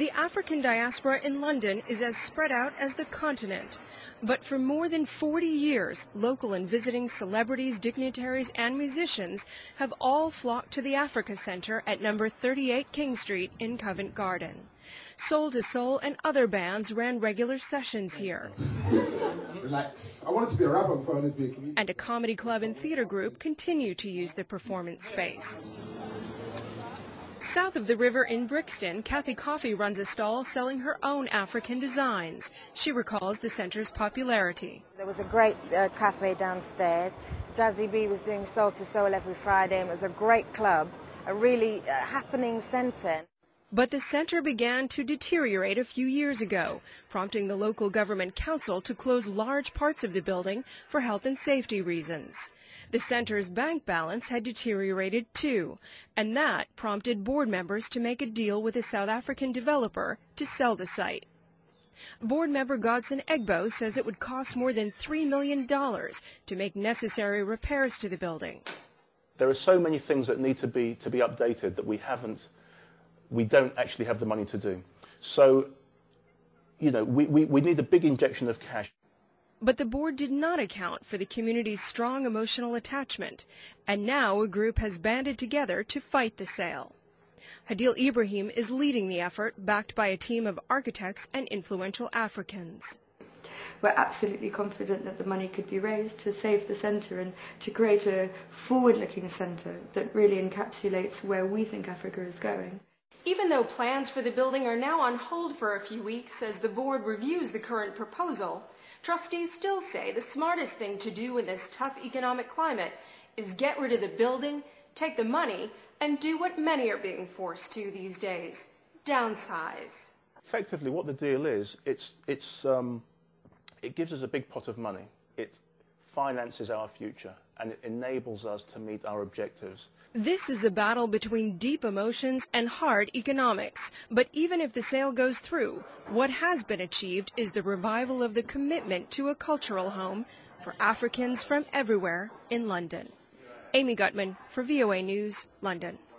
The African diaspora in London is as spread out as the continent. But for more than 40 years, local and visiting celebrities, dignitaries, and musicians have all flocked to the Africa Center at number 38 King Street in Covent Garden. Soul to Soul and other bands ran regular sessions here. Relax. I wanted to be a rapper before I wanted to be a comedian. And a comedy club and theater group continue to use the performance space. South of the river in Brixton, Kathy Coffey runs a stall selling her own African designs. She recalls the center's popularity. There was a great cafe downstairs. Jazzy B was doing Soul to Soul every Friday, and it was a great club, a really happening center. But the center began to deteriorate a few years ago, prompting the local government council to close large parts of the building for health and safety reasons. The center's bank balance had deteriorated too, and that prompted board members to make a deal with a South African developer to sell the site. Board member Godson Egbo says it would cost more than $3 million to make necessary repairs to the building. There are so many things that need to be updated that we don't actually have the money to do. So, we need a big injection of cash. But the board did not account for the community's strong emotional attachment, and now a group has banded together to fight the sale. Hadil Ibrahim is leading the effort, backed by a team of architects and influential Africans. We're absolutely confident that the money could be raised to save the centre and to create a forward-looking centre that really encapsulates where we think Africa is going. Even though plans for the building are now on hold for a few weeks as the board reviews the current proposal, trustees still say the smartest thing to do in this tough economic climate is get rid of the building, take the money, and do what many are being forced to these days: downsize. Effectively, what the deal is, it gives us a big pot of money. It finances our future, and it enables us to meet our objectives. This is a battle between deep emotions and hard economics. But even if the sale goes through, what has been achieved is the revival of the commitment to a cultural home for Africans from everywhere in London. Amy Gutman for VOA News, London.